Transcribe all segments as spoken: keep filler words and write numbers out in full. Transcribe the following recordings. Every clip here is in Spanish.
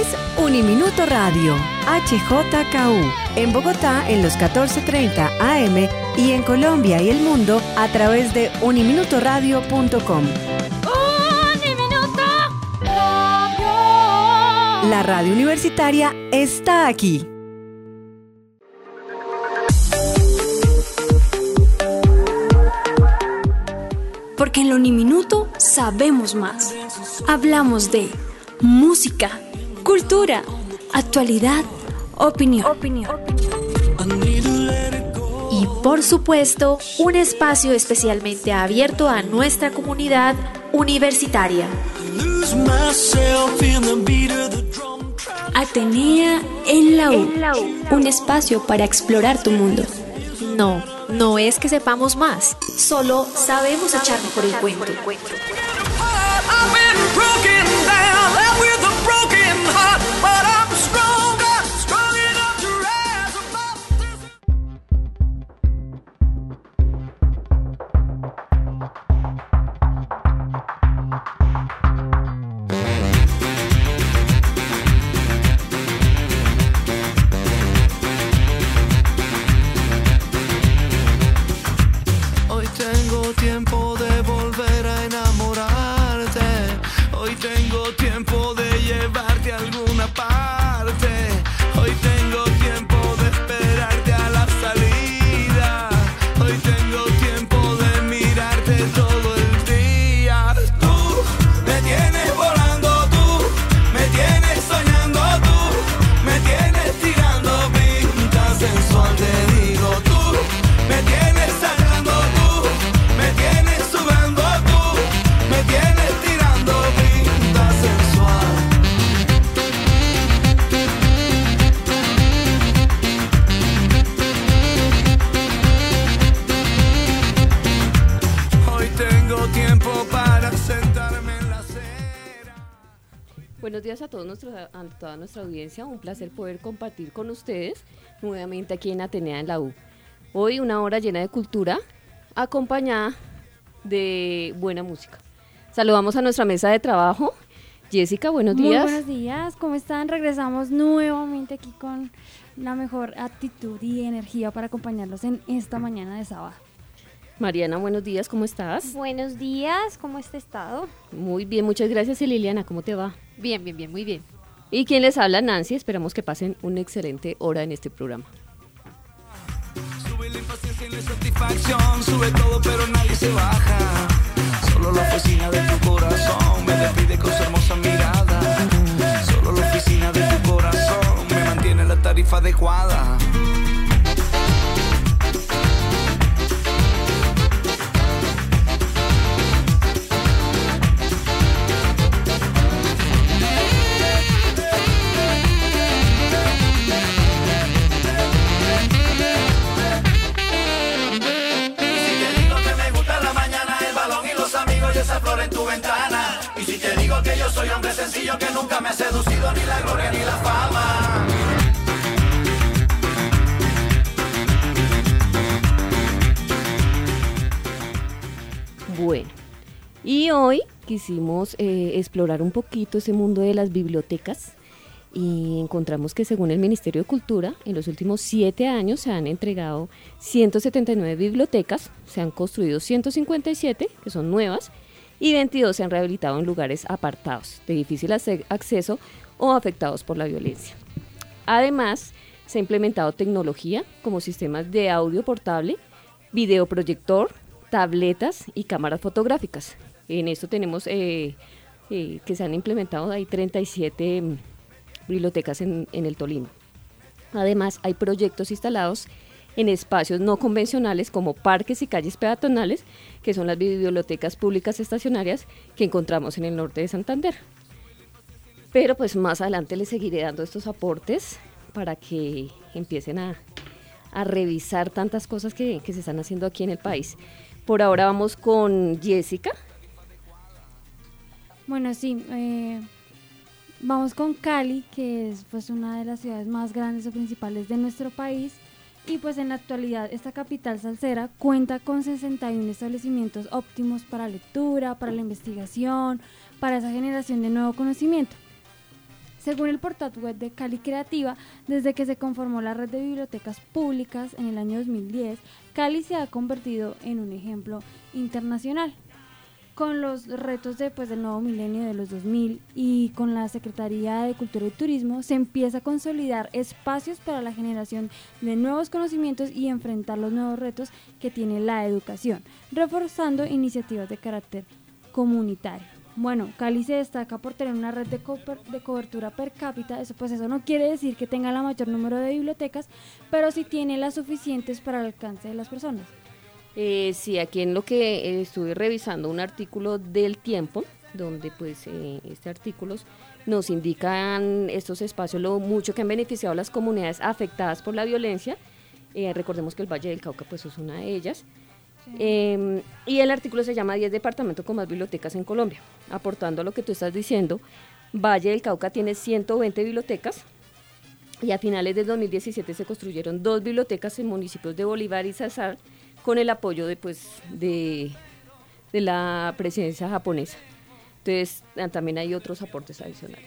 es Uniminuto Radio, H J K U, en Bogotá en los catorce treinta A M y en Colombia y el mundo a través de uniminutoradio punto com. Uniminuto Radio. La radio universitaria está aquí. Porque en lo Uniminuto sabemos más. Hablamos de música, cultura, actualidad, opinión. opinión. Y por supuesto, un espacio especialmente abierto a nuestra comunidad universitaria. Atenea en la U, un espacio para explorar tu mundo. No, no es que sepamos más, solo sabemos echarnos por el cuento. Buenos días a, todos nuestros, a toda nuestra audiencia, un placer poder compartir con ustedes nuevamente aquí en Atenea en la U. Hoy una hora llena de cultura, acompañada de buena música. Saludamos a nuestra mesa de trabajo. Jessica, buenos días. Muy buenos días, ¿cómo están? Regresamos nuevamente aquí con la mejor actitud y energía para acompañarlos en esta mañana de sábado. Mariana, buenos días, ¿cómo estás? Buenos días, ¿cómo has estado? Muy bien, muchas gracias. Y Liliana, ¿cómo te va? Bien, bien, bien, muy bien. Y quien les habla, Nancy, esperamos que pasen una excelente hora en este programa. Sube la impaciencia y la satisfacción, sube todo pero nadie se baja. Solo la oficina de tu corazón me despide con su hermosa mirada. Solo la oficina de tu corazón me mantiene la tarifa adecuada. En tu ventana. Y si te digo que yo soy hombre sencillo que nunca me ha seducido ni la gloria ni la fama. Bueno, y hoy quisimos eh, explorar un poquito ese mundo de las bibliotecas y encontramos que según el Ministerio de Cultura, en los últimos siete años se han entregado ciento setenta y nueve bibliotecas, se han construido ciento cincuenta y siete, que son nuevas, y veintidós se han rehabilitado en lugares apartados, de difícil acceso o afectados por la violencia. Además, se ha implementado tecnología como sistemas de audio portable, videoproyector, tabletas y cámaras fotográficas. En esto tenemos eh, eh, que se han implementado ahí treinta y siete eh, bibliotecas en, en el Tolima. Además, hay proyectos instalados en espacios no convencionales como parques y calles peatonales, que son las bibliotecas públicas estacionarias que encontramos en el norte de Santander. Pero pues más adelante les seguiré dando estos aportes para que empiecen a, a revisar tantas cosas que, que se están haciendo aquí en el país. Por ahora vamos con Jessica. Bueno, sí, eh, vamos con Cali, que es pues una de las ciudades más grandes o principales de nuestro país. Y pues en la actualidad esta capital salsera cuenta con sesenta y uno establecimientos óptimos para lectura, para la investigación, para esa generación de nuevo conocimiento. Según el portal web de Cali Creativa, desde que se conformó la red de bibliotecas públicas en el año dos mil diez, Cali se ha convertido en un ejemplo internacional. Con los retos de, pues, del nuevo milenio de los dos mil y con la Secretaría de Cultura y Turismo, se empieza a consolidar espacios para la generación de nuevos conocimientos y enfrentar los nuevos retos que tiene la educación, reforzando iniciativas de carácter comunitario. Bueno, Cali se destaca por tener una red de, co- de cobertura per cápita. Eso, pues eso no quiere decir que tenga la mayor número de bibliotecas, pero sí tiene las suficientes para el alcance de las personas. Eh, sí, aquí en lo que eh, estuve revisando un artículo del Tiempo, donde pues eh, este artículo nos indican estos espacios lo mucho que han beneficiado a las comunidades afectadas por la violencia. Eh, recordemos que el Valle del Cauca pues es una de ellas. Sí. Eh, y el artículo se llama diez departamentos con más bibliotecas en Colombia, aportando a lo que tú estás diciendo. Valle del Cauca tiene ciento veinte bibliotecas y a finales del dos mil diecisiete se construyeron dos bibliotecas en municipios de Bolívar y Cesar con el apoyo de, pues, de, de la presidencia japonesa. Entonces también hay otros aportes adicionales.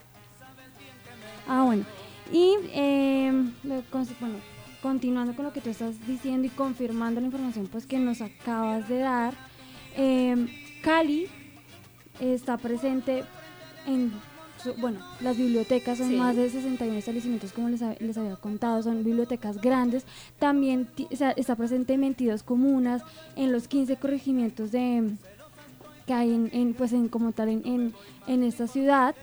Ah, bueno. Y eh, lo, bueno, continuando con lo que tú estás diciendo y confirmando la información pues que nos acabas de dar, eh, Cali está presente en, su, bueno, las bibliotecas son sí. más de sesenta y uno establecimientos, como les, les había contado, son bibliotecas grandes, también t- o sea, está presente en veintidós comunas, en los quince corregimientos de, que hay en, en, pues en, como tal en, en, en esta ciudad,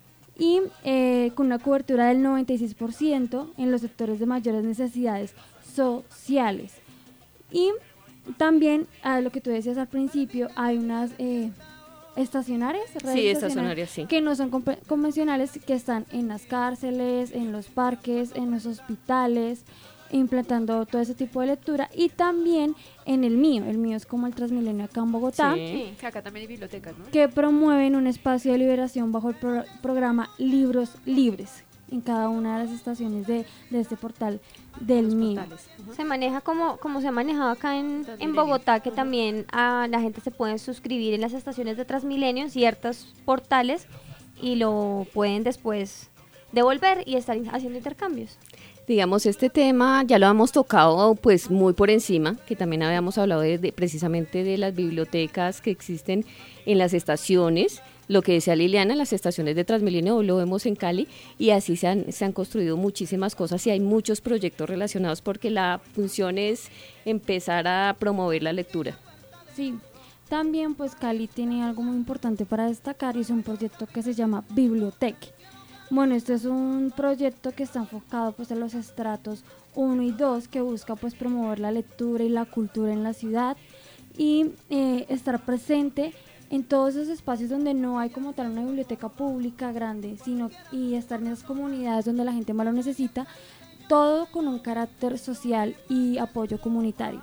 y eh, con una cobertura del noventa y seis por ciento en los sectores de mayores necesidades sociales. Y también, a lo que tú decías al principio, hay unas eh, estacionarias, sí, estacionarias, sí, que no son comp- convencionales, que están en las cárceles, en los parques, en los hospitales, implantando todo ese tipo de lectura, y también en el mío, el mío es como el Transmilenio acá en Bogotá, sí, que acá también hay bibliotecas, ¿no? Que promueven un espacio de liberación bajo el pro- programa Libros Libres en cada una de las estaciones de, de este portal del Los mío. Uh-huh. Se maneja como, como se ha manejado acá en, en Bogotá, que uh-huh. también a la gente se puede suscribir en las estaciones de Transmilenio, en ciertos portales, y lo pueden después devolver y estar haciendo intercambios. Digamos, este tema ya lo hemos tocado pues muy por encima, que también habíamos hablado de, de, precisamente de las bibliotecas que existen en las estaciones, lo que decía Liliana, las estaciones de Transmilenio, hoy lo vemos en Cali, y así se han, se han construido muchísimas cosas y hay muchos proyectos relacionados porque la función es empezar a promover la lectura. Sí, también pues Cali tiene algo muy importante para destacar y es un proyecto que se llama Bibliotec. Bueno, este es un proyecto que está enfocado pues en los estratos uno y dos, que busca pues promover la lectura y la cultura en la ciudad y eh, estar presente en todos esos espacios donde no hay como tal una biblioteca pública grande, sino y estar en esas comunidades donde la gente más lo necesita, todo con un carácter social y apoyo comunitario.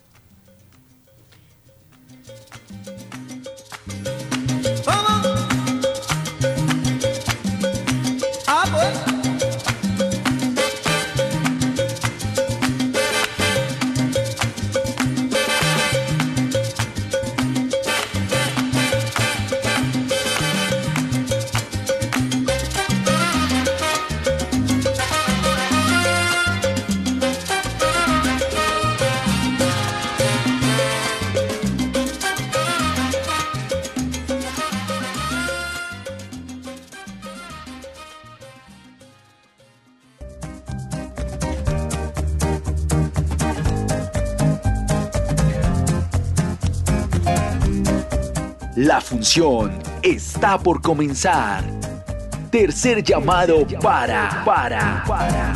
La función está por comenzar. Tercer llamado para, para, para.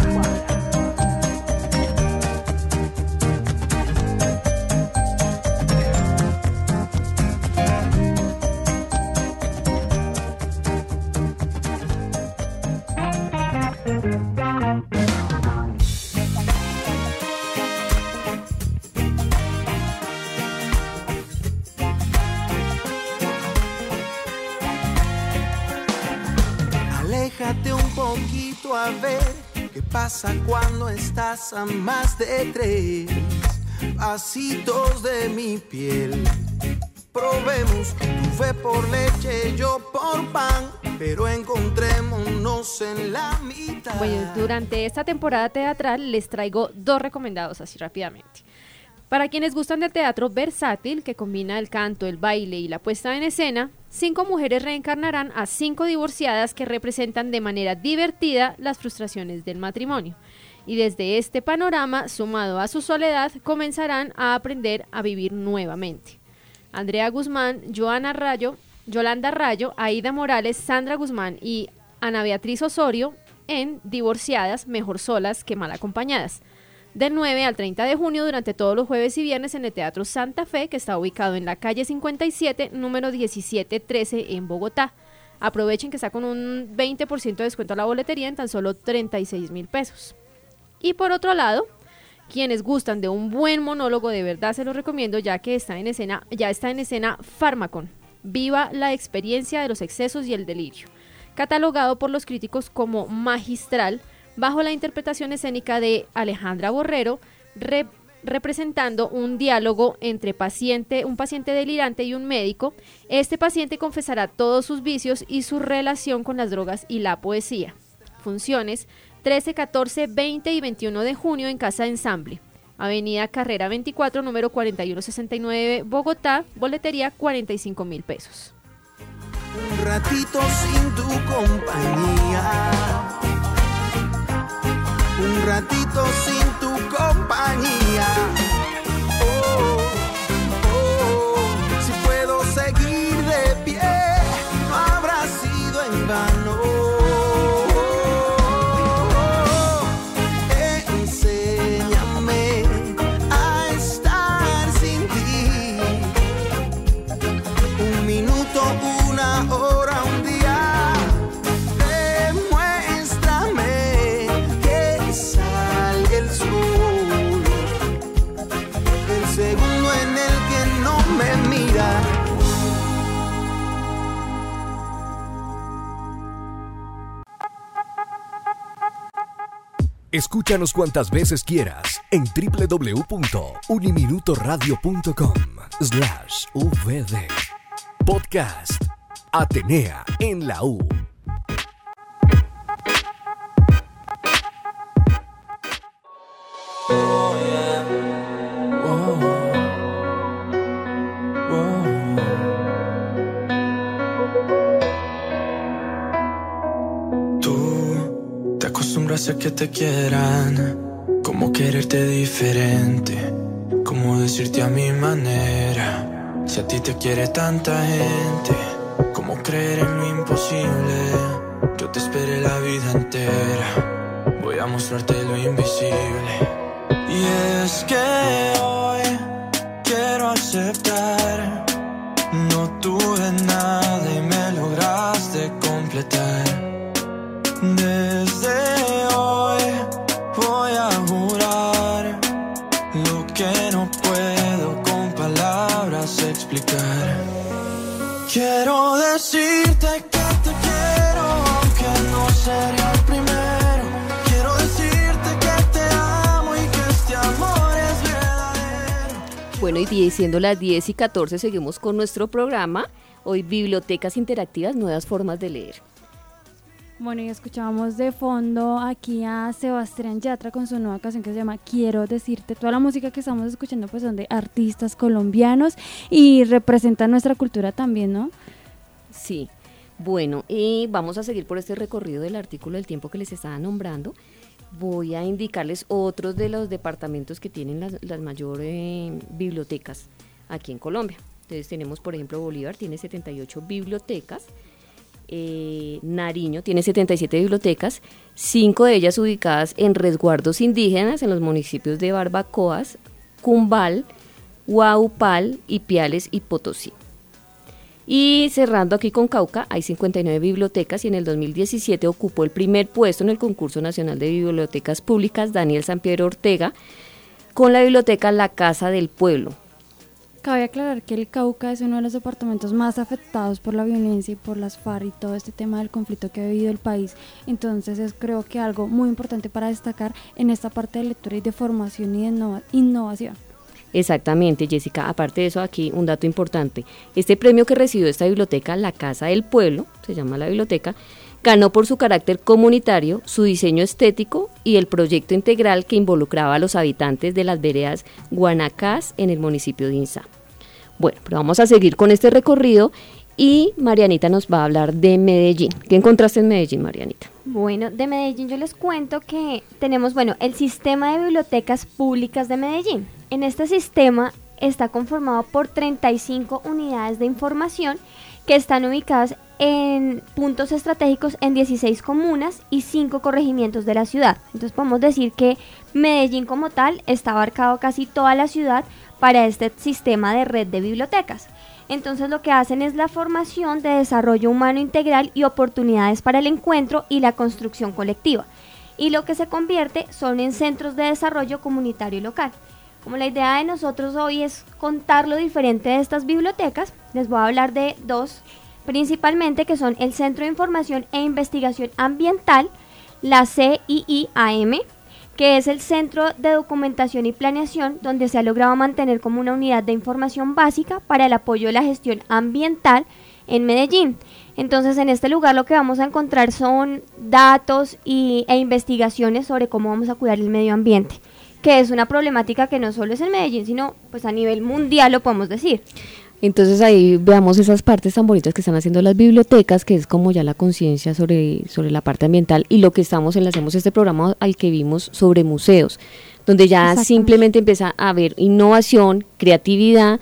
Aléjate un poquito a ver qué pasa cuando estás a más de tres pasitos de mi piel. Probemos tu fe por leche, yo por pan, pero encontrémonos partimos en la mitad. Bueno, durante esta temporada teatral les traigo dos recomendados así rápidamente. Para quienes gustan del teatro versátil, que combina el canto, el baile y la puesta en escena, cinco mujeres reencarnarán a cinco divorciadas que representan de manera divertida las frustraciones del matrimonio. Y desde este panorama, sumado a su soledad, comenzarán a aprender a vivir nuevamente. Andrea Guzmán, Joana Rayo, Yolanda Rayo, Aida Morales, Sandra Guzmán y Ana Beatriz Osorio en Divorciadas, mejor solas que mal acompañadas. Del nueve al treinta de junio, durante todos los jueves y viernes en el Teatro Santa Fe, que está ubicado en la calle cincuenta y siete, número diecisiete trece en Bogotá. Aprovechen que está con un veinte por ciento de descuento a la boletería en tan solo treinta y seis mil pesos. Y por otro lado, quienes gustan de un buen monólogo, de verdad se los recomiendo, ya que está en escena, ya está en escena Fármacon. Viva la experiencia de los excesos y el delirio. Catalogado por los críticos como magistral, bajo la interpretación escénica de Alejandra Borrero, re, representando un diálogo entre paciente, un paciente delirante y un médico. Este paciente confesará todos sus vicios y su relación con las drogas y la poesía. Funciones trece, catorce, veinte y veintiuno de junio en Casa Ensamble, Avenida Carrera veinticuatro, número cuarenta y uno sesenta y nueve, Bogotá, boletería cuarenta y cinco mil pesos. Un ratito sin tu compañía, un ratito sin tu compañía. Oh, oh, si puedo seguir de pie, no habrá sido en vano. Enséñame a estar sin ti. Un minuto, una hora, un día. Demuéstrame que sale el sol, el segundo en el que no me mira. Escúchanos cuantas veces quieras en doble u doble u doble u punto uniminutoradio punto com slash v d. Podcast Atenea en la U. Oh, yeah. Oh, oh. Tú te acostumbras a que te quieran, como quererte diferente, como decirte a mi manera. Si a ti te quiere tanta gente, como creer en lo imposible. Yo te esperé la vida entera, voy a mostrarte lo invisible. Y es que hoy quiero aceptar, no tuve nada y me lograste completar. Desde hoy voy a jurar lo que no puedo con palabras explicar. Quiero decirte que te quiero, aunque no sería el primero. Quiero decirte que te amo y que este amor es verdadero. Bueno, y siendo las diez y catorce, seguimos con nuestro programa. Hoy, bibliotecas interactivas, nuevas formas de leer. Bueno, y escuchábamos de fondo aquí a Sebastián Yatra con su nueva canción que se llama Quiero Decirte. Toda la música que estamos escuchando pues son de artistas colombianos y representan nuestra cultura también, ¿no? Sí. Bueno, y vamos a seguir por este recorrido del artículo del tiempo que les estaba nombrando. Voy a indicarles otros de los departamentos que tienen las, las mayores eh, bibliotecas aquí en Colombia. Entonces tenemos, por ejemplo, Bolívar tiene setenta y ocho bibliotecas. Eh, Nariño tiene setenta y siete bibliotecas, cinco de ellas ubicadas en resguardos indígenas en los municipios de Barbacoas, Cumbal, Huaupal, Ipiales y Potosí. Y cerrando aquí con Cauca, hay cincuenta y nueve bibliotecas y en el dos mil diecisiete ocupó el primer puesto en el concurso nacional de bibliotecas públicas Daniel Sampiero Ortega con la biblioteca La Casa del Pueblo. Cabe aclarar que el Cauca es uno de los departamentos más afectados por la violencia y por las FARC y todo este tema del conflicto que ha vivido el país. Entonces es creo que algo muy importante para destacar en esta parte de lectura y de formación y de innova- innovación. Exactamente, Jessica. Aparte de eso, aquí un dato importante. Este premio que recibió esta biblioteca, La Casa del Pueblo, se llama la biblioteca, Ganó por su carácter comunitario, su diseño estético y el proyecto integral que involucraba a los habitantes de las veredas Guanacás en el municipio de Inzá. Bueno, pero vamos a seguir con este recorrido y Marianita nos va a hablar de Medellín. ¿Qué encontraste en Medellín, Marianita? Bueno, de Medellín yo les cuento que tenemos, bueno, el sistema de bibliotecas públicas de Medellín. En este sistema está conformado por treinta y cinco unidades de información que están ubicadas en puntos estratégicos en dieciséis comunas y cinco corregimientos de la ciudad. Entonces podemos decir que Medellín como tal está abarcado casi toda la ciudad para este sistema de red de bibliotecas. Entonces lo que hacen es la formación de desarrollo humano integral y oportunidades para el encuentro y la construcción colectiva. Y lo que se convierte son en centros de desarrollo comunitario y local. Como la idea de nosotros hoy es contar lo diferente de estas bibliotecas, les voy a hablar de dos principalmente, que son el Centro de Información e Investigación Ambiental, la C I I A M, que es el Centro de Documentación y Planeación, donde se ha logrado mantener como una unidad de información básica para el apoyo de la gestión ambiental en Medellín. Entonces, en este lugar lo que vamos a encontrar son datos y, e investigaciones sobre cómo vamos a cuidar el medio ambiente, que es una problemática que no solo es en Medellín, sino pues a nivel mundial, lo podemos decir. Entonces ahí veamos esas partes tan bonitas que están haciendo las bibliotecas, que es como ya la conciencia sobre, sobre la parte ambiental, y lo que estamos enlacemos este programa al que vimos sobre museos, donde ya simplemente empieza a haber innovación, creatividad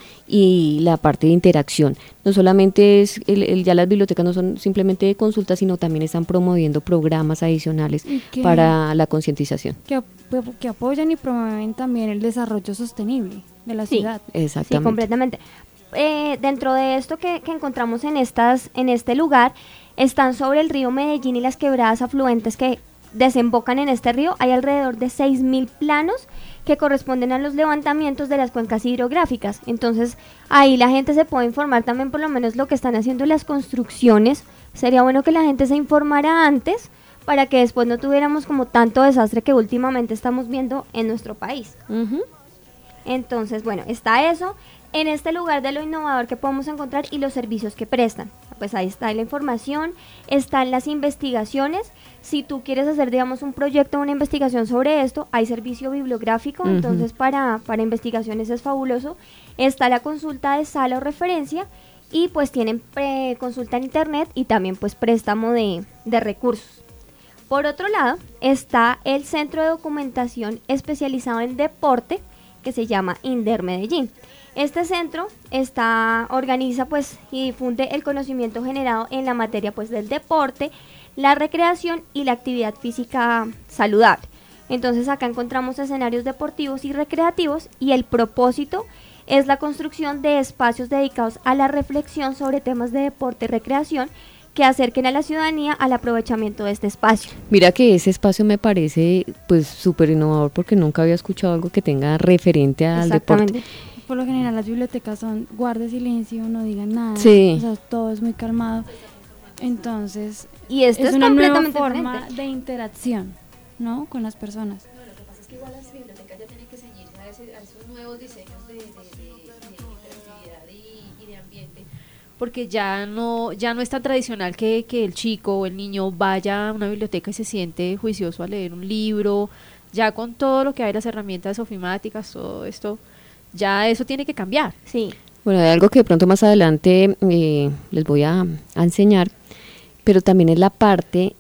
y la parte de interacción. No solamente es, el, el, ya las bibliotecas no son simplemente de consulta, sino también están promoviendo programas adicionales que, para la concientización. Que, que apoyan y promueven también el desarrollo sostenible de la sí, ciudad. Exactamente. Sí, completamente. Eh, dentro de esto que, que encontramos en, estas, en este lugar, están sobre el río Medellín y las quebradas afluentes que desembocan en este río. Hay alrededor de seis mil planos que corresponden a los levantamientos de las cuencas hidrográficas. Entonces ahí la gente se puede informar también por lo menos lo que están haciendo las construcciones. Sería bueno que la gente se informara antes para que después no tuviéramos como tanto desastre que últimamente estamos viendo en nuestro país. Uh-huh. Entonces, bueno, está eso. En este lugar de lo innovador que podemos encontrar y los servicios que prestan. Pues ahí está la información, están las investigaciones. Si tú quieres hacer, digamos, un proyecto o una investigación sobre esto, hay servicio bibliográfico, uh-huh. Entonces para, para investigaciones es fabuloso. Está la consulta de sala o referencia y pues tienen pre- consulta en internet y también pues préstamo de, de recursos. Por otro lado, está el Centro de Documentación Especializado en Deporte, que se llama INDER Medellín. Este centro está, organiza pues y difunde el conocimiento generado en la materia pues del deporte, la recreación y la actividad física saludable. Entonces acá encontramos escenarios deportivos y recreativos y el propósito es la construcción de espacios dedicados a la reflexión sobre temas de deporte y recreación que acerquen a la ciudadanía al aprovechamiento de este espacio. Mira que ese espacio me parece pues súper innovador porque nunca había escuchado algo que tenga referente al deporte. Por lo general las bibliotecas son guarde silencio, no digan nada, sí. O sea, todo es muy calmado. Entonces, y esto es, es una nueva completamente forma diferente de interacción, ¿no? Con las personas. No, lo que pasa es que igual las bibliotecas ya tienen que ceñirse a, ese, a esos nuevos diseños de, de, de, de interactividad y, y de ambiente, porque ya no ya no es tan tradicional que, que el chico o el niño vaya a una biblioteca y se siente juicioso a leer un libro. Ya con todo lo que hay, las herramientas ofimáticas, todo esto, ya eso tiene que cambiar. Sí. Bueno, hay algo que de pronto más adelante eh, les voy a, a enseñar, pero también es la parte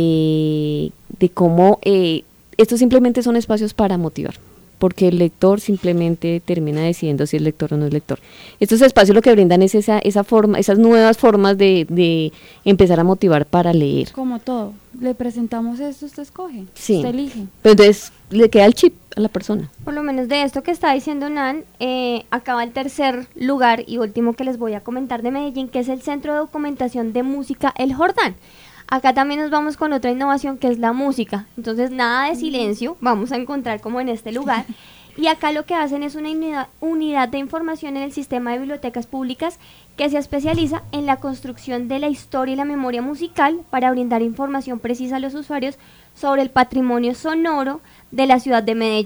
de, de cómo eh, estos simplemente son espacios para motivar, porque el lector simplemente termina decidiendo si es lector o no es lector. Estos espacios lo que brindan es esa esa forma, esas nuevas formas de, de empezar a motivar para leer. Como todo, le presentamos esto, usted escoge, sí. Usted elige. Pero entonces le queda el chip a la persona. Por lo menos de esto que está diciendo Nan, eh, acaba el tercer lugar y último que les voy a comentar de Medellín, que es el Centro de Documentación de Música El Jordán. Acá también nos vamos con otra innovación que es la música. Entonces nada de silencio, vamos a encontrar como en este lugar. Y acá lo que hacen es una unidad, unidad de información en el sistema de bibliotecas públicas que se especializa en la construcción de la historia y la memoria musical para brindar información precisa a los usuarios sobre el patrimonio sonoro de la ciudad de Medellín.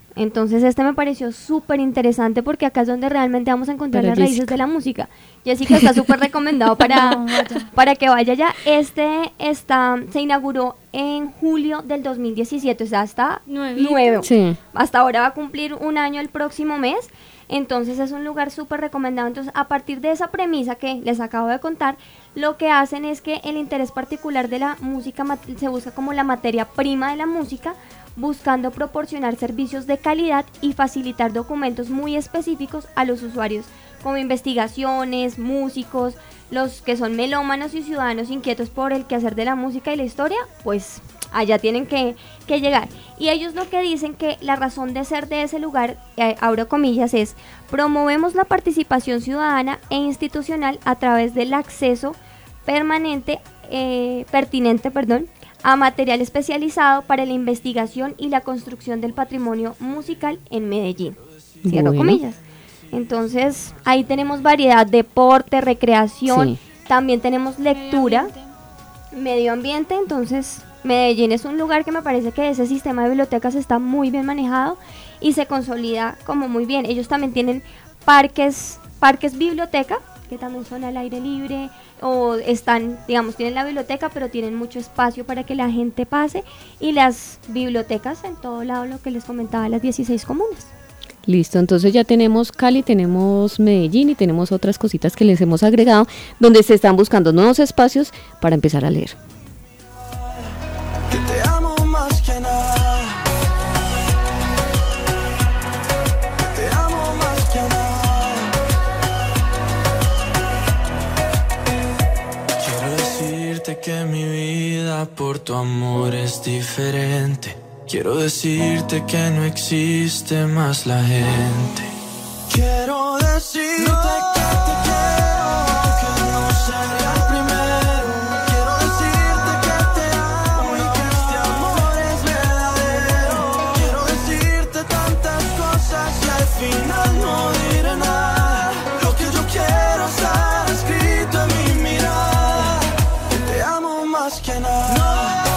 Entonces este me pareció súper interesante porque acá es donde realmente vamos a encontrar Para las raíces Jessica. de la música. Jessica está súper recomendado para, para que vaya allá. Este está, se inauguró en julio del dos mil diecisiete, o sea, está Nuevito. nuevo. Sí. Hasta ahora va a cumplir un año el próximo mes. Entonces es un lugar súper recomendado. Entonces, a partir de esa premisa que les acabo de contar, lo que hacen es que el interés particular de la música mat- se busca como la materia prima de la música, buscando proporcionar servicios de calidad y facilitar documentos muy específicos a los usuarios, como investigaciones, músicos, los que son melómanos y ciudadanos inquietos por el quehacer de la música y la historia, pues allá tienen que, que llegar. Y ellos lo que dicen que la razón de ser de ese lugar, eh, abro comillas, es: promovemos la participación ciudadana e institucional a través del acceso permanente, eh, pertinente, perdón, a material especializado para la investigación y la construcción del patrimonio musical en Medellín. Cierro Bueno. comillas. Entonces, ahí tenemos variedad: deporte, recreación, Sí. también tenemos lectura, medio ambiente. Entonces, Medellín es un lugar que me parece que ese sistema de bibliotecas está muy bien manejado y se consolida como muy bien. Ellos también tienen parques, parques biblioteca, que también son al aire libre, o están, digamos, tienen la biblioteca, pero tienen mucho espacio para que la gente pase, y las bibliotecas en todo lado, lo que les comentaba, las dieciséis comunas. Listo, entonces ya tenemos Cali, tenemos Medellín y tenemos otras cositas que les hemos agregado, donde se están buscando nuevos espacios para empezar a leer. Que te amo más que nada. Que te amo más que nada. Quiero decirte que mi vida por tu amor es diferente. Quiero decirte que no existe más la gente. Quiero decirte que te quiero, que no sería el primero. Quiero decirte que te amo y que este amor es verdadero. Quiero decirte tantas cosas y al final no diré nada. Lo que yo quiero está escrito en mi mirada. Que te amo más que nada.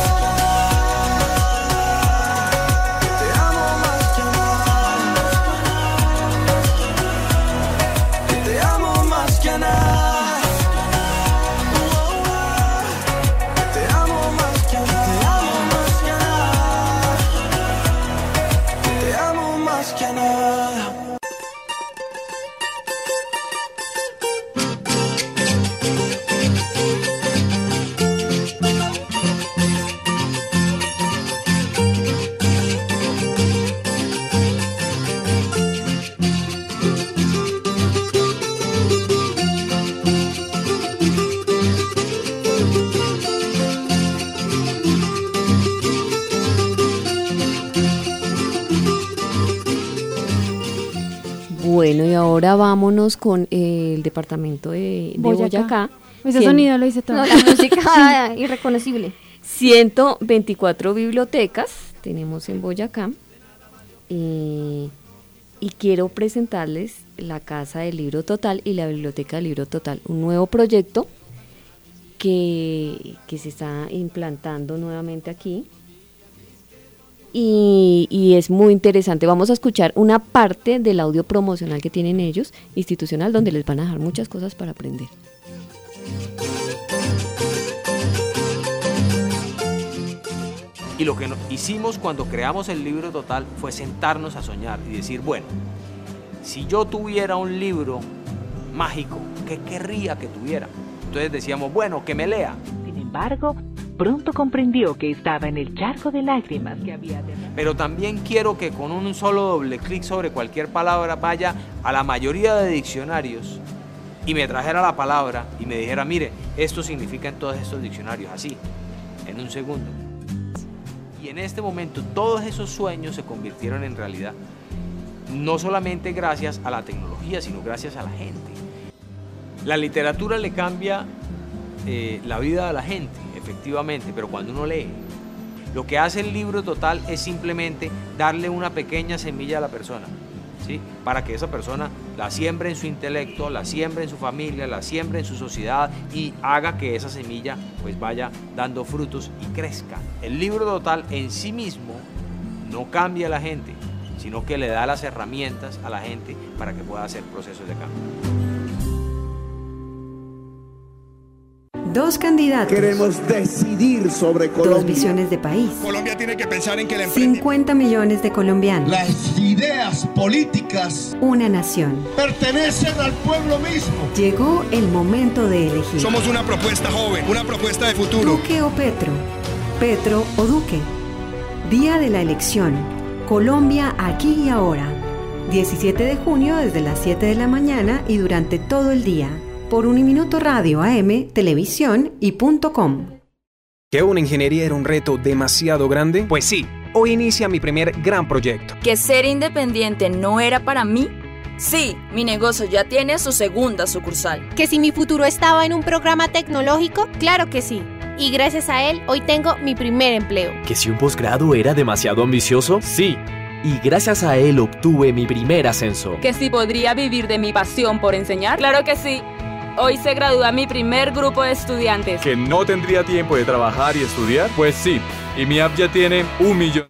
Bueno, y ahora vámonos con eh, el departamento de, de Boyacá. Boyacá. Ese Cien- sonido lo hice todo. No, la música irreconocible. ciento veinticuatro bibliotecas tenemos en Boyacá, eh, y quiero presentarles la Casa del Libro Total y la Biblioteca del Libro Total, un nuevo proyecto que, que se está implantando nuevamente aquí. Y, y es muy interesante. Vamos a escuchar una parte del audio promocional que tienen ellos, institucional, donde les van a dejar muchas cosas para aprender. Y lo que no- hicimos cuando creamos el Libro Total fue sentarnos a soñar y decir, bueno, si yo tuviera un libro mágico, ¿qué querría que tuviera? Entonces decíamos, bueno, que me lea. Sin embargo, pronto comprendió que estaba en el charco de lágrimas que había de... Pero también quiero que con un solo doble clic sobre cualquier palabra vaya a la mayoría de diccionarios y me trajera la palabra y me dijera, mire, esto significa en todos estos diccionarios, así, en un segundo. Y en este momento todos esos sueños se convirtieron en realidad, no solamente gracias a la tecnología, sino gracias a la gente. La literatura le cambia eh, la vida a la gente, efectivamente, pero cuando uno lee, lo que hace el Libro Total es simplemente darle una pequeña semilla a la persona, ¿sí? Para que esa persona la siembre en su intelecto, la siembre en su familia, la siembre en su sociedad y haga que esa semilla pues vaya dando frutos y crezca. El Libro Total en sí mismo no cambia a la gente, sino que le da las herramientas a la gente para que pueda hacer procesos de cambio. Dos candidatos. Queremos decidir sobre Colombia. Dos visiones de país. Colombia tiene que pensar en que la emprendimiento. cincuenta millones de colombianos. Las ideas políticas. Una nación. Pertenecen al pueblo mismo. Llegó el momento de elegir. Somos una propuesta joven, una propuesta de futuro. Duque o Petro. Petro o Duque. Día de la elección. Colombia aquí y ahora. diecisiete de junio desde las siete de la mañana y durante todo el día. Por Uniminuto Radio A M, Televisión y punto com. ¿Que una ingeniería era un reto demasiado grande? Pues sí, hoy inicia mi primer gran proyecto. ¿Que ser independiente no era para mí? Sí, mi negocio ya tiene su segunda sucursal. ¿Que si mi futuro estaba en un programa tecnológico? Claro que sí. Y gracias a él, hoy tengo mi primer empleo. ¿Que si un posgrado era demasiado ambicioso? Sí. Y gracias a él obtuve mi primer ascenso. ¿Que si podría vivir de mi pasión por enseñar? Claro que sí. Hoy se gradúa mi primer grupo de estudiantes. ¿Que no tendría tiempo de trabajar y estudiar? Pues sí, y mi app ya tiene un millón.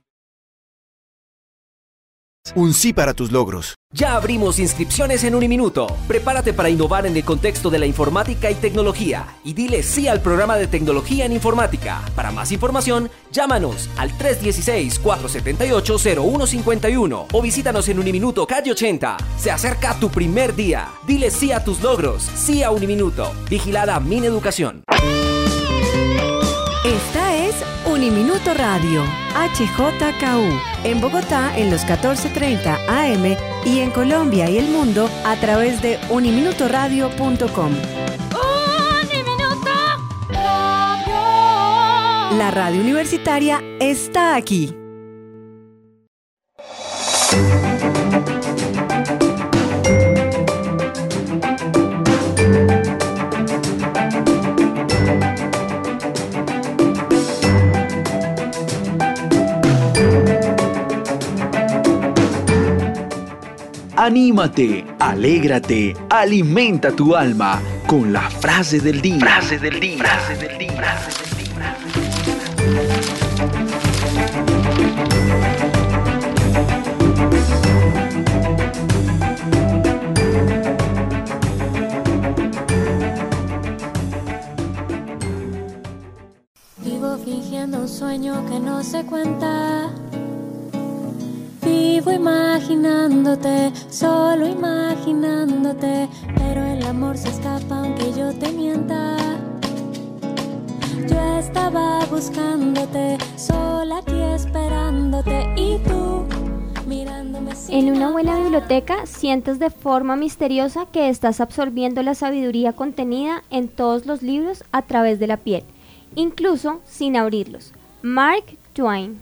Un sí para tus logros. Ya abrimos inscripciones en Uniminuto. Prepárate para innovar en el contexto de la informática y tecnología y dile sí al programa de tecnología en informática. Para más información, llámanos al tres uno seis, cuatro siete ocho, cero uno cinco uno o visítanos en Uniminuto calle ochenta. Se acerca tu primer día. Dile sí a tus logros. Sí a Uniminuto. Vigilada Mineducación. Esta es Uniminuto Radio, H J K U, en Bogotá en los catorce treinta A M y en Colombia y el mundo a través de uniminuto radio punto com. Uniminuto Radio. La radio universitaria está aquí. Anímate, alégrate, alimenta tu alma con la frase del día. Frase del día. Frase del día. Frase del día. Vivo fingiendo un sueño que no se cuenta. Vivo imaginándote, solo imaginándote, pero el amor se escapa aunque yo te mienta. Yo estaba buscándote, sola aquí esperándote y tú mirándome sin En una buena biblioteca sientes de forma misteriosa que estás absorbiendo la sabiduría contenida en todos los libros a través de la piel, incluso sin abrirlos. Mark Twain.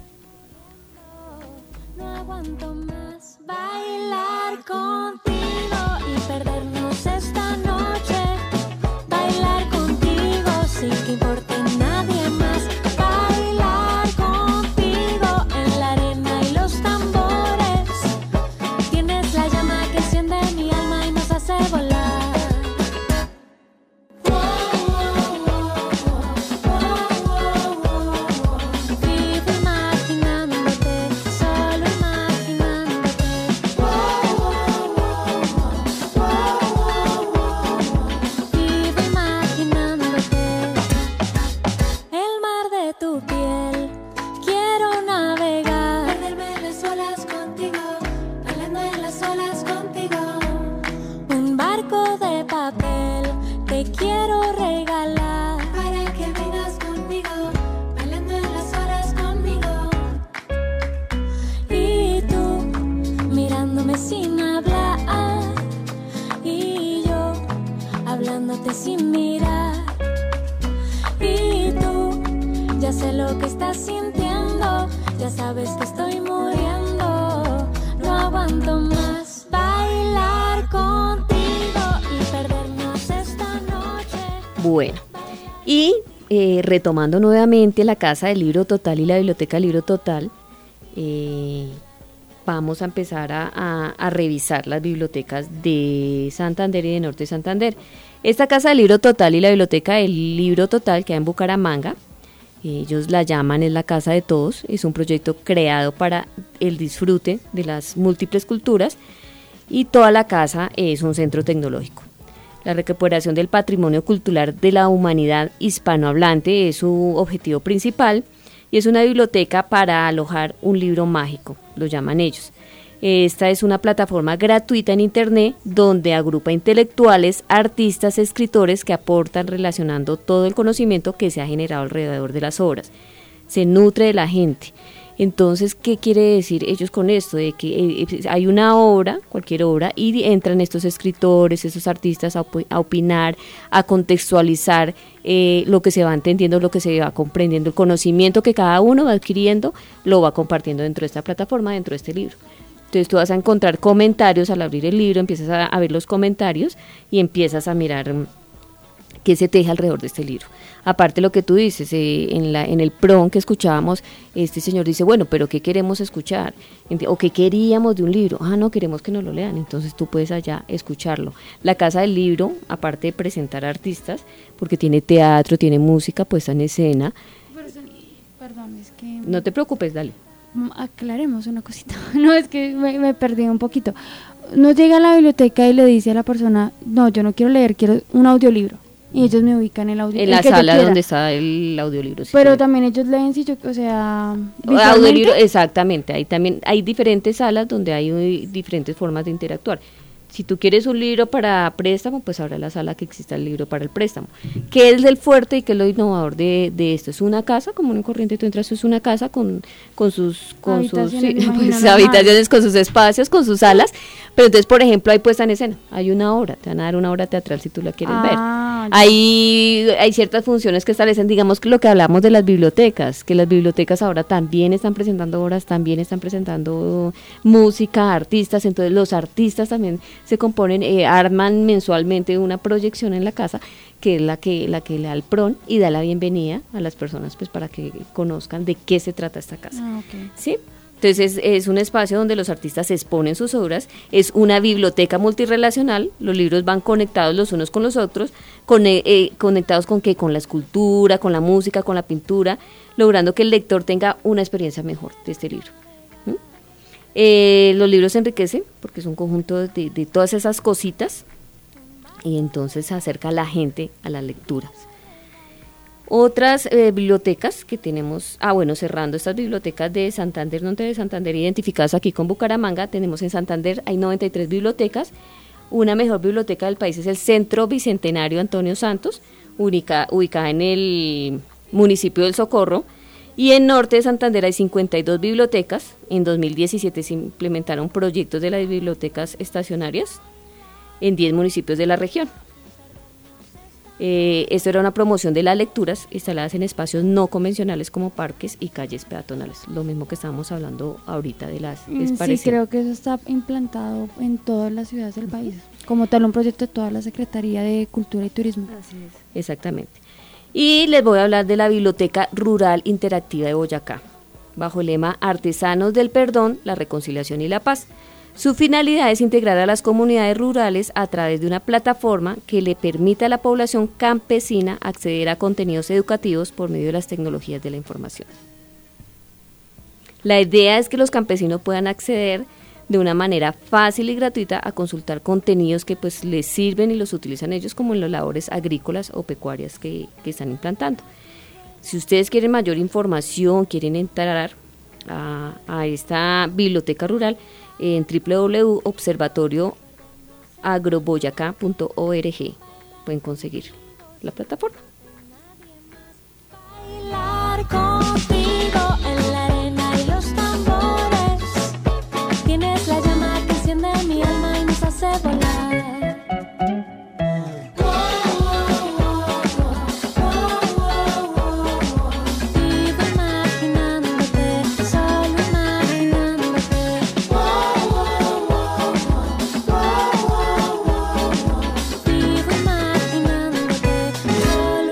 No aguanto más bailar contigo y perdernos esta noche. Bailar contigo sin que importe nadie más. Bailar contigo en la arena y los tambores. Tienes la llama que enciende mi alma y nos hace volar. Sin mirar y tú ya sé lo que estás sintiendo, ya sabes que estoy muriendo, no aguanto más bailar contigo y perdernos esta noche. Bueno, y eh, retomando nuevamente la Casa del Libro Total y la Biblioteca del Libro Total, eh, vamos a empezar a, a, a revisar las bibliotecas de Santander y de Norte de Santander. Esta Casa del Libro Total y la Biblioteca del Libro Total queda en Bucaramanga. Ellos la llaman es la Casa de Todos, es un proyecto creado para el disfrute de las múltiples culturas y toda la casa es un centro tecnológico. La recuperación del patrimonio cultural de la humanidad hispanohablante es su objetivo principal y es una biblioteca para alojar un libro mágico, lo llaman ellos. Esta es una plataforma gratuita en internet donde agrupa intelectuales, artistas, escritores que aportan relacionando todo el conocimiento que se ha generado alrededor de las obras. Se nutre de la gente. Entonces, ¿qué quiere decir ellos con esto? De que eh, hay una obra, cualquier obra, y entran estos escritores, estos artistas a, op- a opinar, a contextualizar eh, lo que se va entendiendo, lo que se va comprendiendo, el conocimiento que cada uno va adquiriendo, lo va compartiendo dentro de esta plataforma, dentro de este libro. Entonces tú vas a encontrar comentarios al abrir el libro, empiezas a, a ver los comentarios y empiezas a mirar um, qué se teje alrededor de este libro. Aparte lo que tú dices, eh, en, la, en el PRON que escuchábamos, este señor dice, bueno, pero ¿qué queremos escuchar? O ¿qué queríamos de un libro? Ah, no, queremos que nos lo lean, entonces tú puedes allá escucharlo. La Casa del Libro, aparte de presentar artistas, porque tiene teatro, tiene música puesta en escena. Perdón, es que... No te preocupes, dale. Aclaremos una cosita. No, es que me, me perdí un poquito. No llega a la biblioteca y le dice a la persona, no, yo no quiero leer, quiero un audiolibro. Y ellos me ubican el audiolibro. En la sala donde está el audiolibro. Sí, pero sí. También ellos leen, si yo, o sea... Audiolibro, exactamente. Hay también hay diferentes salas donde hay uh, diferentes formas de interactuar. Si tú quieres un libro para préstamo, pues habrá la sala que exista el libro para el préstamo. ¿Qué es el fuerte y qué es lo innovador de, de esto? Es una casa, como un corriente, tú entras, es una casa con, con sus, con sus sí, pues, habitaciones, con sus espacios, con sus salas. Pero entonces, por ejemplo, hay puesta en escena, hay una obra, te van a dar una obra teatral si tú la quieres ah, ver. Hay, hay ciertas funciones que establecen, digamos que lo que hablamos de las bibliotecas, que las bibliotecas ahora también están presentando obras, también están presentando música, artistas, entonces los artistas también se componen, eh, arman mensualmente una proyección en la casa, que es la que la que le da el PRON y da la bienvenida a las personas pues para que conozcan de qué se trata esta casa. Ah, okay. ¿Sí? Entonces es, es un espacio donde los artistas exponen sus obras, es una biblioteca multirrelacional, los libros van conectados los unos con los otros, con, eh, conectados con qué, con la escultura, con la música, con la pintura, logrando que el lector tenga una experiencia mejor de este libro. Eh, los libros se enriquecen porque es un conjunto de, de todas esas cositas y entonces se acerca a la gente a las lecturas. Otras eh, bibliotecas que tenemos, ah bueno, cerrando estas bibliotecas de Santander, Norte de Santander, identificadas aquí con Bucaramanga, tenemos en Santander, hay noventa y tres bibliotecas, una mejor biblioteca del país es el Centro Bicentenario Antonio Santos, ubica, ubicada en el municipio del Socorro. Y en Norte de Santander hay cincuenta y dos bibliotecas. En dos mil diecisiete se implementaron proyectos de las bibliotecas estacionarias en diez municipios de la región. Eh, esto era una promoción de las lecturas instaladas en espacios no convencionales como parques y calles peatonales. Lo mismo que estábamos hablando ahorita de las... Sí, parecido. Creo que eso está implantado en todas las ciudades del país. Como tal, un proyecto de toda la Secretaría de Cultura y Turismo. Así es. Exactamente. Y les voy a hablar de la Biblioteca Rural Interactiva de Boyacá, bajo el lema Artesanos del Perdón, la Reconciliación y la Paz. Su finalidad es integrar a las comunidades rurales a través de una plataforma que le permita a la población campesina acceder a contenidos educativos por medio de las tecnologías de la información. La idea es que los campesinos puedan acceder de una manera fácil y gratuita a consultar contenidos que pues les sirven y los utilizan ellos como en las labores agrícolas o pecuarias que, que están implantando. Si ustedes quieren mayor información, quieren entrar a, a esta biblioteca rural en doble u doble u doble u punto observatorio agroboyacá punto org pueden conseguir la plataforma. Bailar contigo en la arena y los tambores. Tienes la llama que enciende mi alma y nos hace volar. Vivo imaginándote, solo imaginándote. Vivo imaginándote, solo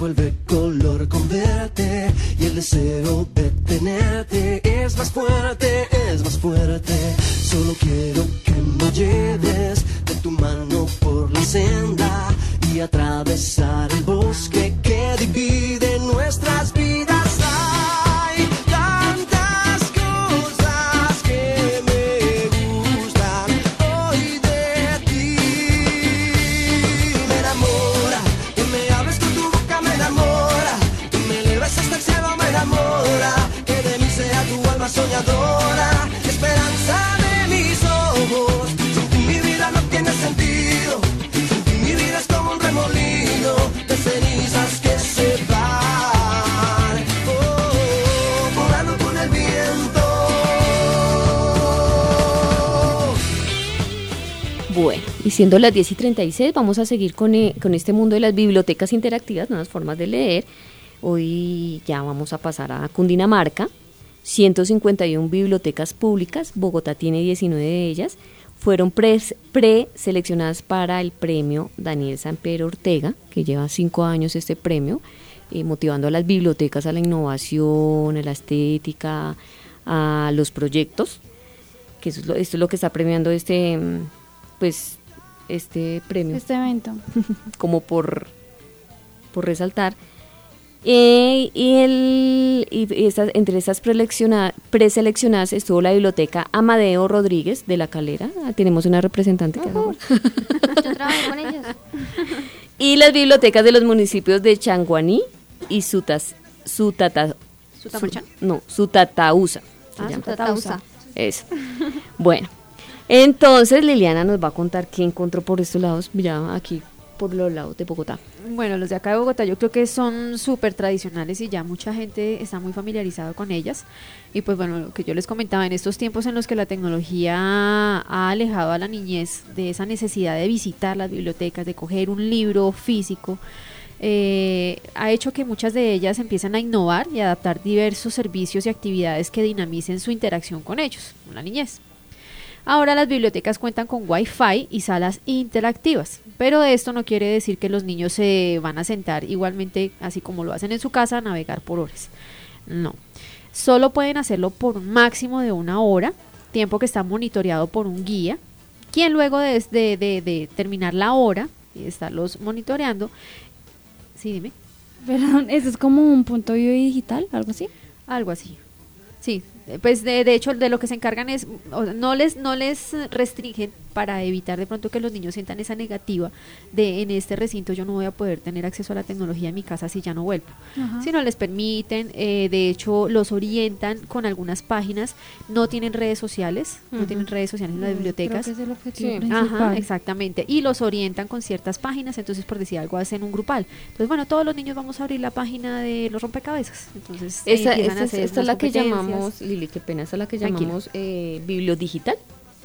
vuelve color con verte y el deseo de tenerte es más fuerte, es más fuerte. Solo quiero que me lleves de tu mano por la senda y atravesar el bosque que divide nuestras vidas. Hay tantas cosas que me gustan hoy de ti. Me enamora que me hables con tu boca, me enamora que me eleves hasta el cielo, me enamora que de mí sea tu alma soñadora, esperanza de mis ojos. Sin ti mi vida no tiene sentido, sin ti mi vida es como un remolino de cenizas que se van, oh, volando con el viento. Bueno, y siendo las diez y treinta y seis, vamos a seguir con, eh, con este mundo de las bibliotecas interactivas, nuevas formas de leer. Hoy ya vamos a pasar a Cundinamarca. ciento cincuenta y una bibliotecas públicas, Bogotá tiene diecinueve de ellas, fueron pre- preseleccionadas para el premio Daniel Samper Ortega, que lleva cinco años este premio, eh, motivando a las bibliotecas a la innovación, a la estética, a los proyectos, que eso es lo, esto es lo que está premiando este, mm, pues, este premio. Este evento. Como por, por resaltar. Eh, y el, y estas, entre estas preselecciona- preseleccionadas estuvo la biblioteca Amadeo Rodríguez de La Calera. Ah, tenemos una representante que Uh-huh. Yo trabajo con ellos. Y las bibliotecas de los municipios de Changuaní y Sutas, Sutata, ¿Sutamarchán? Su- no, Sutatausa. se Ah, llama. Sutatausa. Eso. Bueno, entonces Liliana nos va a contar qué encontró por estos lados, ya aquí por los lados de Bogotá. Bueno, los de acá de Bogotá yo creo que son súper tradicionales y ya mucha gente está muy familiarizada con ellas. Y pues bueno, lo que yo les comentaba, en estos tiempos en los que la tecnología ha alejado a la niñez de esa necesidad de visitar las bibliotecas, de coger un libro físico, eh, ha hecho que muchas de ellas empiecen a innovar y adaptar diversos servicios y actividades que dinamicen su interacción con ellos, con la niñez. Ahora las bibliotecas cuentan con Wi-Fi y salas interactivas, pero esto no quiere decir que los niños se van a sentar igualmente, así como lo hacen en su casa, a navegar por horas. No, solo pueden hacerlo por un máximo de una hora, tiempo que está monitoreado por un guía, quien luego de, de, de, de terminar la hora y estarlos monitoreando, sí, dime. Perdón, ¿eso es como un punto vivo digital, algo así? Algo así. Sí, pues de, de hecho de lo que se encargan es, o sea, no les no les restringen para evitar de pronto que los niños sientan esa negativa de en este recinto yo no voy a poder tener acceso a la tecnología en mi casa si ya no vuelvo, Ajá. sino les permiten, eh, de hecho los orientan con algunas páginas, no tienen redes sociales, no Ujú. tienen redes sociales en las Creo bibliotecas. que es el objetivo Sí. principal. Ajá, exactamente, y los orientan con ciertas páginas, entonces por decir algo hacen un grupal, entonces bueno, todos los niños vamos a abrir la página de los rompecabezas, entonces ahí Esta, empiezan esta a es, hacer esta es unas la que competencias. llamamos, Lili, qué pena, esta es la que Tranquila. llamamos eh, bibliodigital.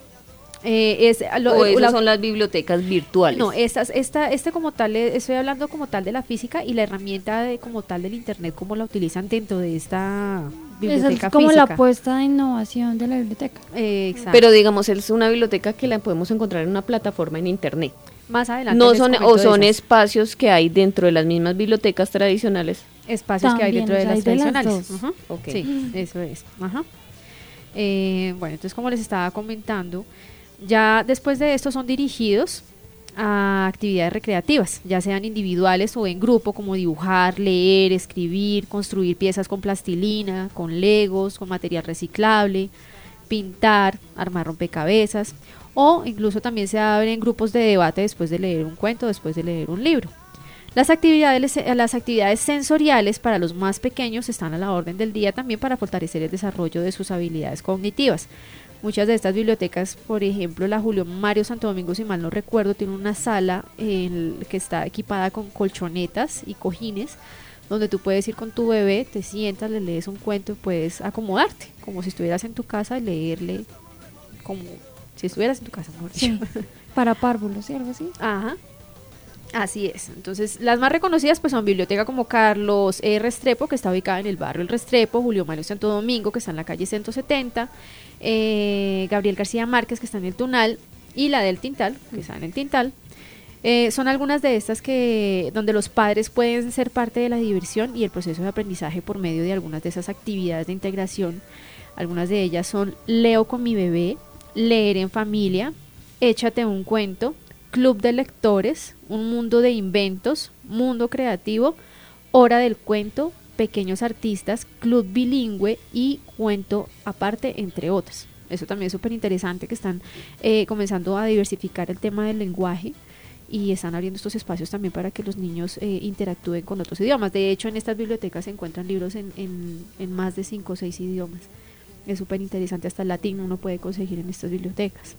Eh, es, lo- o esas la- son las bibliotecas virtuales. No, estas, esta, este como tal, eh, estoy hablando como tal de la física y la herramienta de, como tal del internet, como la utilizan dentro de esta Esa biblioteca es como física. la apuesta de innovación de la biblioteca. Eh, exacto. Pero digamos, es una biblioteca que la podemos encontrar en una plataforma en internet. Más adelante No les son comento o de son esas. espacios que hay dentro de las mismas bibliotecas tradicionales. Espacios que hay También, dentro de o sea, las hay de las tradicionales. dos. Ajá. Ok. Sí, eso es. Ajá. Eh, bueno, entonces como les estaba comentando, ya después de esto son dirigidos a actividades recreativas, ya sean individuales o en grupo, como dibujar, leer, escribir, construir piezas con plastilina, con legos, con material reciclable, pintar, armar rompecabezas, o incluso también se abren grupos de debate después de leer un cuento, después de leer un libro. Las actividades, las actividades sensoriales para los más pequeños están a la orden del día también para fortalecer el desarrollo de sus habilidades cognitivas. Muchas de estas bibliotecas, por ejemplo, la Julio Mario Santo Domingo, si mal no recuerdo, tiene una sala en el que está equipada con colchonetas y cojines, donde tú puedes ir con tu bebé, te sientas, le lees un cuento y puedes acomodarte, como si estuvieras en tu casa y leerle como si estuvieras en tu casa, mejor dicho. Sí, para párvulos y algo así. Ajá. Así es. Entonces, las más reconocidas pues son biblioteca como Carlos E. Restrepo, que está ubicada en el barrio El Restrepo, Julio Mario Santo Domingo, que está en la calle ciento setenta, eh, Gabriel García Márquez, que está en el Tunal, y la del Tintal, que está en el Tintal. Eh, son algunas de estas que donde los padres pueden ser parte de la diversión y el proceso de aprendizaje por medio de algunas de esas actividades de integración. Algunas de ellas son Leo con mi bebé, Leer en familia, Échate un cuento, Club de lectores, Un mundo de inventos, Mundo creativo, Hora del cuento, Pequeños artistas, Club bilingüe y Cuento aparte, entre otras. Eso también es súper interesante, que están eh, comenzando a diversificar el tema del lenguaje y están abriendo estos espacios también para que los niños eh, interactúen con otros idiomas. De hecho, en estas bibliotecas se encuentran libros en, en, en más de cinco o seis idiomas. Es súper interesante, hasta el latín uno puede conseguir en estas bibliotecas.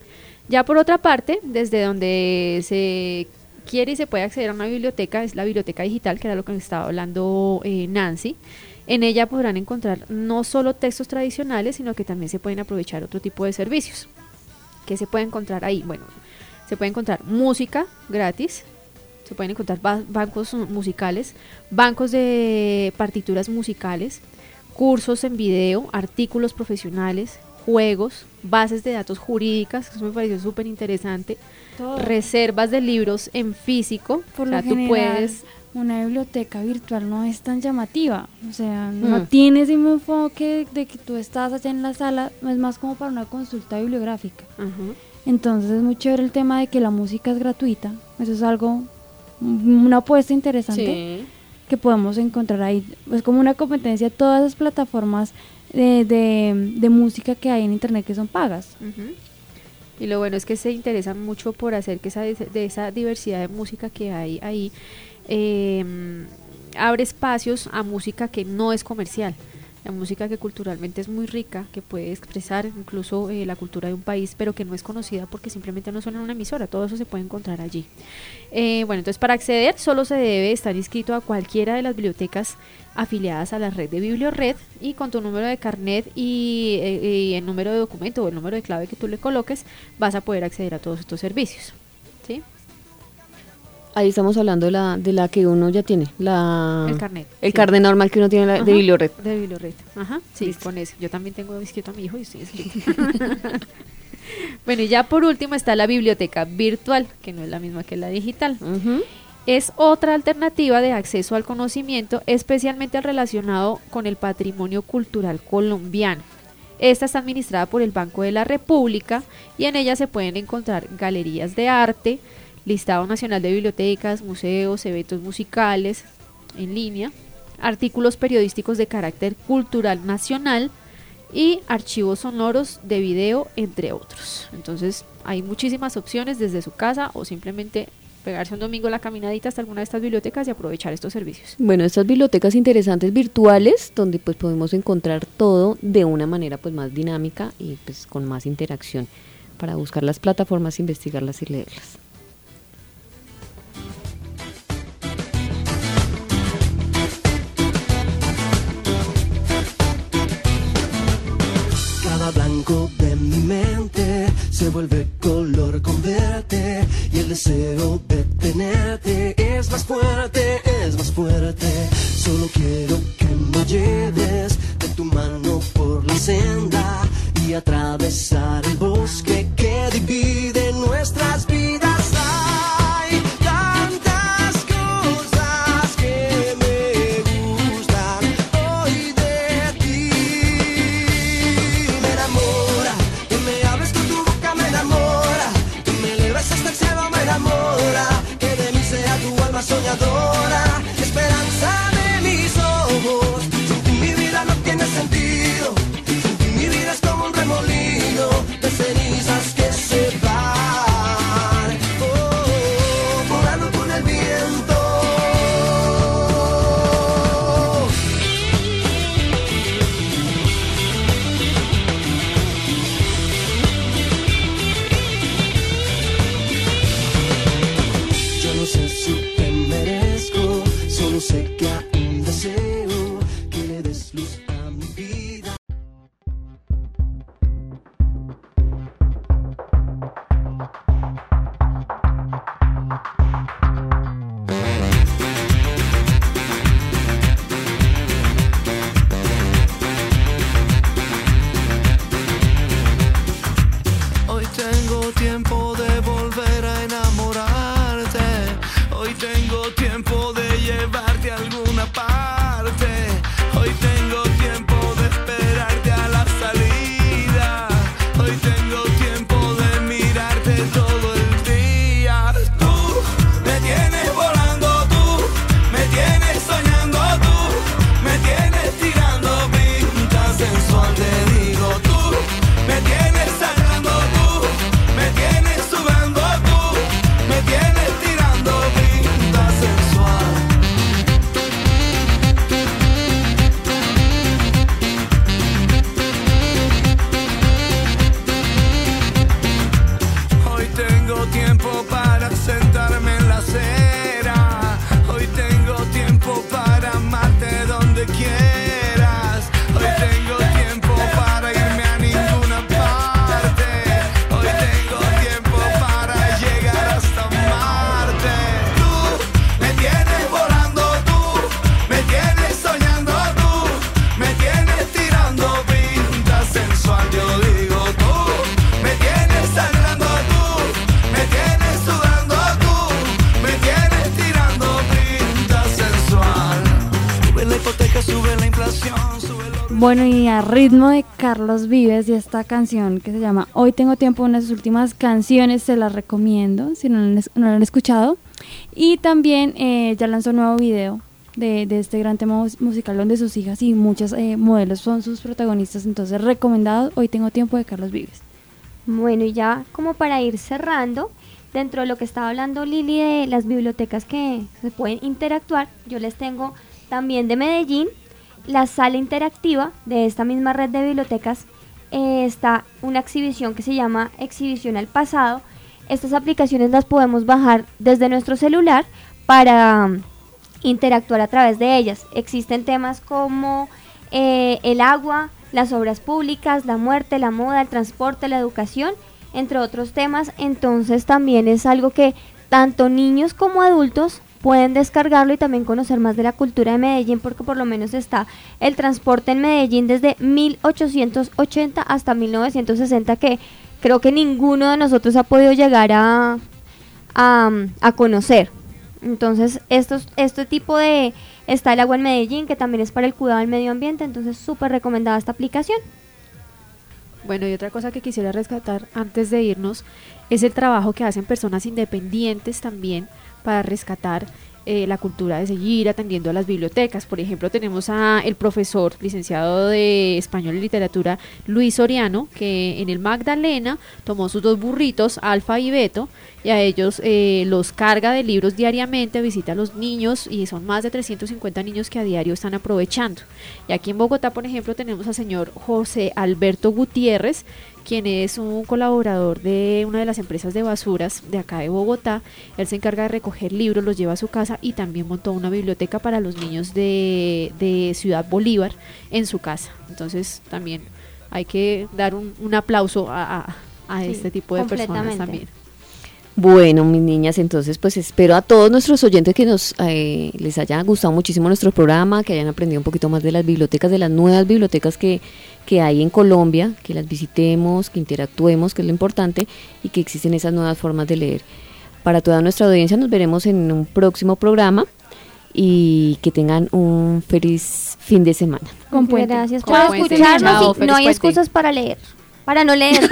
Ya por otra parte, desde donde se quiere y se puede acceder a una biblioteca, es la biblioteca digital, que era lo que nos estaba hablando eh, Nancy. En ella podrán encontrar no solo textos tradicionales, sino que también se pueden aprovechar otro tipo de servicios. ¿Qué se puede encontrar ahí? Bueno, se puede encontrar música gratis, se pueden encontrar ba- bancos musicales, bancos de partituras musicales, cursos en video, artículos profesionales, juegos, bases de datos jurídicas, que eso me pareció súper interesante, Todo. reservas de libros en físico, Por o sea, lo tú general, puedes... una biblioteca virtual no es tan llamativa, o sea, no Mm. tiene ese mismo enfoque de que tú estás allá en la sala, es más como para una consulta bibliográfica. Ujú. Entonces es muy chévere el tema de que la música es gratuita, eso es algo, una apuesta interesante Sí. que podemos encontrar ahí. Es como una competencia de todas las plataformas de, de, de música que hay en internet que son pagas. Ujú. Y lo bueno es que se interesan mucho por hacer que esa, de esa diversidad de música que hay ahí, eh, abre espacios a música que no es comercial, la música que culturalmente es muy rica, que puede expresar incluso eh, la cultura de un país, pero que no es conocida porque simplemente no suena en una emisora. Todo eso se puede encontrar allí. Eh, bueno, entonces para acceder solo se debe estar inscrito a cualquiera de las bibliotecas afiliadas a la red de Bibliored, y con tu número de carnet y, eh, y el número de documento o el número de clave que tú le coloques vas a poder acceder a todos estos servicios, ¿sí? Ahí estamos hablando de la, de la que uno ya tiene, la El carnet, el sí. carnet normal que uno tiene la- Ajá, de Bibliored. de Bibliored, ajá, sí, Listo. con eso. Yo también tengo inscrito a mi hijo y estoy inscrita. Bueno, y ya por último está la biblioteca virtual, que no es la misma que la digital. Es otra alternativa de acceso al conocimiento, especialmente relacionado con el patrimonio cultural colombiano. Esta está administrada por el Banco de la República y en ella se pueden encontrar galerías de arte, listado nacional de bibliotecas, museos, eventos musicales en línea, artículos periodísticos de carácter cultural nacional y archivos sonoros de video, entre otros. Entonces hay muchísimas opciones desde su casa o simplemente pegarse un domingo la caminadita hasta alguna de estas bibliotecas y aprovechar estos servicios. Bueno, estas bibliotecas interesantes virtuales, donde pues podemos encontrar todo de una manera pues más dinámica y pues con más interacción, para buscar las plataformas, investigarlas y leerlas. Cada blanco de mi mente se vuelve color con verte, y el deseo de tenerte es más fuerte, es más fuerte. Solo quiero que me lleves de tu mano por la senda y atravesar el bosque que divide nuestras vidas. Hay tantas cosas que me gustan hoy de ti. Me enamora, que me hables con tu boca, me enamora, que me eleves hasta el cielo, me enamora, que de mí sea tu alma soñadora, esperanza de mis ojos. Sin ti mi vida no tiene sentido, sin ti mi vida es como un remolino de cenizas que se van, oh, volando con el viento. Yo no sé si te merezco, solo sé que aún deseo que le des luz a mi vida. Hoy tengo tiempo de volver a enamorar Bueno, y a ritmo de Carlos Vives y esta canción que se llama Hoy Tengo Tiempo, una de sus últimas canciones, se las recomiendo si no la han, no la han escuchado. Y también eh, ya lanzó un nuevo video de, de este gran tema musical donde sus hijas y muchos eh, modelos son sus protagonistas, entonces recomendado Hoy Tengo Tiempo de Carlos Vives. Bueno, y ya como para ir cerrando, dentro de lo que estaba hablando Lili de las bibliotecas que se pueden interactuar, yo les tengo también de Medellín la sala interactiva de esta misma red de bibliotecas. Eh, está una exhibición que se llama Exhibición al Pasado. Estas aplicaciones las podemos bajar desde nuestro celular para um, interactuar a través de ellas. Existen temas como eh, el agua, las obras públicas, la muerte, la moda, el transporte, la educación, entre otros temas. Entonces también es algo que tanto niños como adultos pueden descargarlo y también conocer más de la cultura de Medellín, porque por lo menos está el transporte en Medellín desde mil ochocientos ochenta hasta mil novecientos sesenta, que creo que ninguno de nosotros ha podido llegar a, a, a conocer. Entonces estos, este tipo de... Está el agua en Medellín, que también es para el cuidado del medio ambiente, entonces súper recomendada esta aplicación. Bueno, y otra cosa que quisiera rescatar antes de irnos es el trabajo que hacen personas independientes también para rescatar eh, la cultura de seguir atendiendo a las bibliotecas. Por ejemplo, tenemos a el profesor licenciado de Español y Literatura Luis Soriano, que en el Magdalena tomó sus dos burritos, Alfa y Beto, y a ellos eh, los carga de libros diariamente, visita a los niños, y son más de trescientos cincuenta niños que a diario están aprovechando. Y aquí en Bogotá, por ejemplo, tenemos al señor José Alberto Gutiérrez, quien es un colaborador de una de las empresas de basuras de acá de Bogotá. Él se encarga de recoger libros, los lleva a su casa y también montó una biblioteca para los niños de, de Ciudad Bolívar en su casa. Entonces también hay que dar un, un aplauso a, a, a sí, este tipo de personas también. Bueno, mis niñas, entonces pues espero a todos nuestros oyentes que nos eh, les haya gustado muchísimo nuestro programa, que hayan aprendido un poquito más de las bibliotecas, de las nuevas bibliotecas que, que hay en Colombia, que las visitemos, que interactuemos, que es lo importante, y que existen esas nuevas formas de leer. Para toda nuestra audiencia nos veremos en un próximo programa y que tengan un feliz fin de semana. Con Gracias por escucharnos y no hay excusas para leer, para no leer.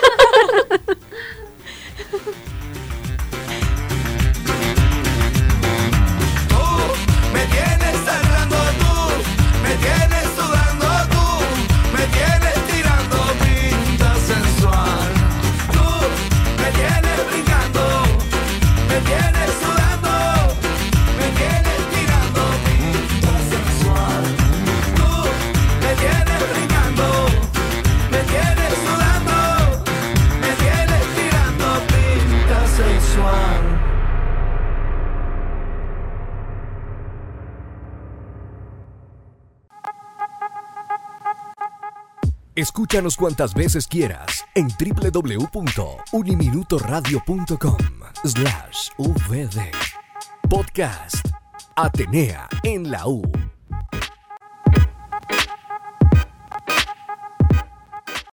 Escúchanos cuantas veces quieras en w w w punto uniminutoradio punto com slash v d. Podcast Atenea en la U.